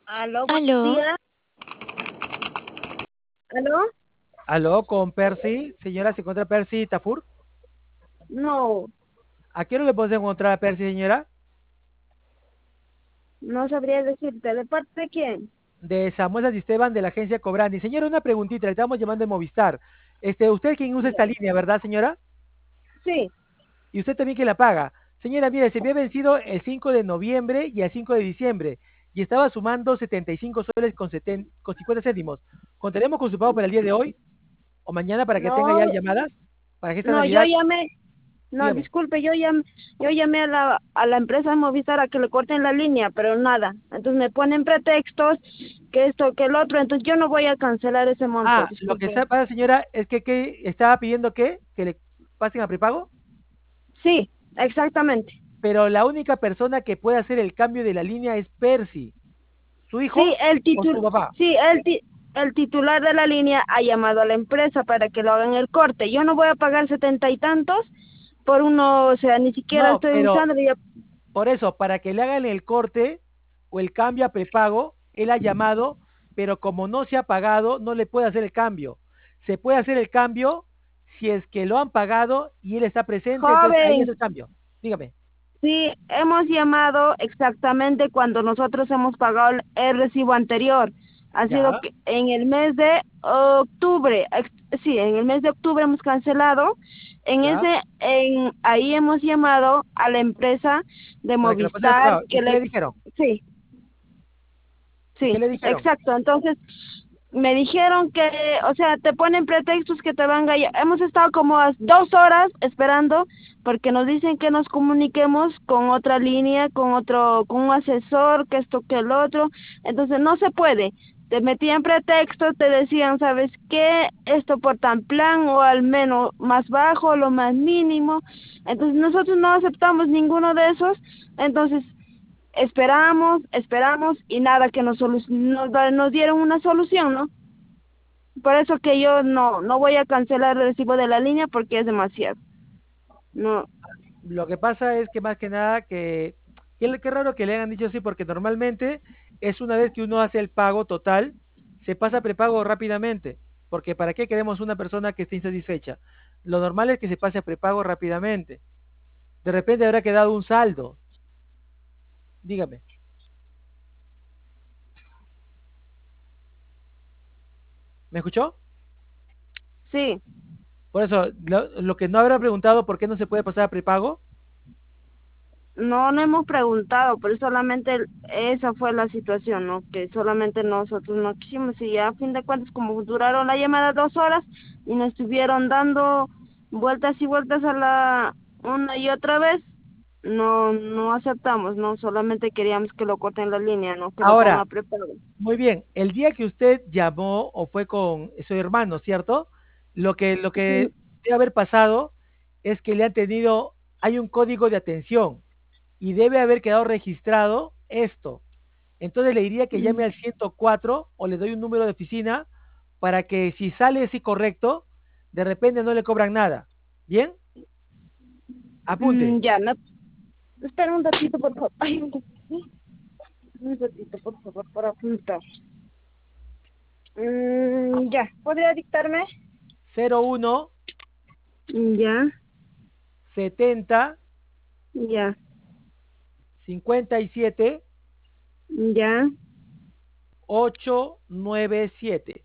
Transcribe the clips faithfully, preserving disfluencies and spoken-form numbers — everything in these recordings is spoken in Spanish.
Aló, buenos Aló, días. ¿Aló? Aló, con Percy. Señora, ¿se encuentra Percy Tafur? No, ¿A qué hora le podemos encontrar a Percy, señora? no sabría decirte. ¿De parte de quién? De Samuel Santisteban de la agencia Cobrani. Señora, una preguntita, le estamos llamando de Movistar. Este, usted es quien usa esta línea, ¿verdad, señora? Sí, Y usted también quien la paga. Señora, mire, se había vencido el cinco de noviembre y el cinco de diciembre y estaba sumando setenta y cinco soles con, seten- con cincuenta céntimos. ¿Contaremos con su pago para el día de hoy o mañana para que tenga no, ya llamadas? Para que esta no, yo Navidad, llamé, no, dígame. disculpe, yo llamé, yo llamé a la, a la empresa de Movistar a que le corten la línea, pero nada. Entonces me ponen pretextos, que esto, que el otro, entonces yo no voy a cancelar ese monto, Ah, lo que disculpe. está pasa, señora, es que, que estaba pidiendo que, que le pasen a prepago, Sí, exactamente. pero la única persona que puede hacer el cambio de la línea es Percy, su Sí, hijo el o su titul, papá. sí, el ti- el titular de la línea ha llamado a la empresa para que lo hagan el corte. Yo no voy a pagar setenta y tantos por uno, o sea, ni siquiera No, estoy pero usando. Ya- por eso, para que le hagan el corte o el cambio a prepago, él ha llamado, pero como no se ha pagado, no le puede hacer el cambio. Se puede hacer el cambio si es que lo han pagado y él está presente, entonces ahí es Joven, el cambio. Dígame. sí, hemos llamado exactamente cuando nosotros hemos pagado el, el recibo anterior. Ha sido Ya, que en el mes de octubre, ex- sí, en el mes de octubre hemos cancelado. En ya, ese, en ahí hemos llamado a la empresa de para que lo pasen a Movistar prepago. ¿Y que qué le le, dijeron? sí, ¿Y qué sí, le dijeron? exacto. Entonces, me dijeron que, o sea, te ponen pretextos que te van a... ll- Hemos estado como a dos horas esperando porque nos dicen que nos comuniquemos con otra línea, con otro, con un asesor, que esto, que el otro. Entonces, no se puede. Te metían pretextos, te decían, ¿sabes qué? Esto por tan plan o al menos más bajo, lo más mínimo. Entonces, nosotros no aceptamos ninguno de esos. Entonces, esperamos, esperamos y nada que nos, solu- nos, da- nos dieron una solución, ¿no? Por eso que yo no no voy a cancelar el recibo de la línea porque es demasiado. No, Lo que pasa es que más que nada que, qué, qué raro que le hayan dicho así, porque normalmente es una vez que uno hace el pago total, se pasa a prepago rápidamente, porque ¿para qué queremos una persona que esté insatisfecha? Lo normal es que se pase a prepago rápidamente. De repente habrá quedado un saldo, dígame. ¿Me escuchó? sí, Por eso, lo, lo que no habrá preguntado por qué no se puede pasar a prepago. no no hemos preguntado, pero solamente el- esa fue la situación, ¿no? Que solamente nosotros no quisimos y a fin de cuentas como duraron la llamada dos horas y nos estuvieron dando vueltas y vueltas a la una y otra vez, no no aceptamos, no solamente queríamos que lo corten la línea, no que lo pongan Ahora, a prepago. muy bien, el día que usted llamó o fue con su hermano, ¿cierto? Lo que, lo Sí, que debe haber pasado es que le han tenido, hay un código de atención y debe haber quedado registrado esto. Entonces le diría que llame mm, al ciento cuatro o le doy un número de oficina para que si sale así correcto, de repente no le cobran nada. ¿Bien? Apunte. mm, ya, me, espera un ratito, por favor. Ay, un un ratito, por favor, para apuntar. Mm, ya, ¿podría dictarme? cero uno Ya, setenta ya, cincuenta y siete ya, ocho nueve siete.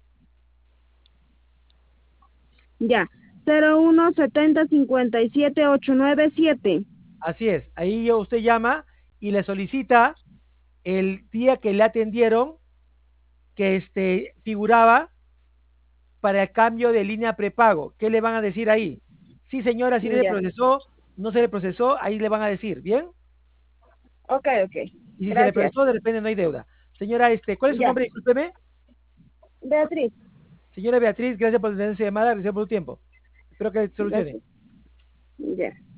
ya. Cero uno setenta cincuenta y siete ocho nueve siete. Así es, ahí usted llama y le solicita el día que le atendieron que este figuraba para el cambio de línea prepago. ¿Qué le van a decir ahí? Sí, señora, si le Ya, procesó, no se le procesó, ahí le van a decir, ¿bien? ok, ok. Y si se le Gracias. procesó, de repente no hay deuda. Señora, este, ¿cuál es su Ya, nombre? Discúlpeme. Beatriz. Señora Beatriz, gracias por tener su llamada, gracias por su tiempo. Espero que se solucione. Gracias. Ya.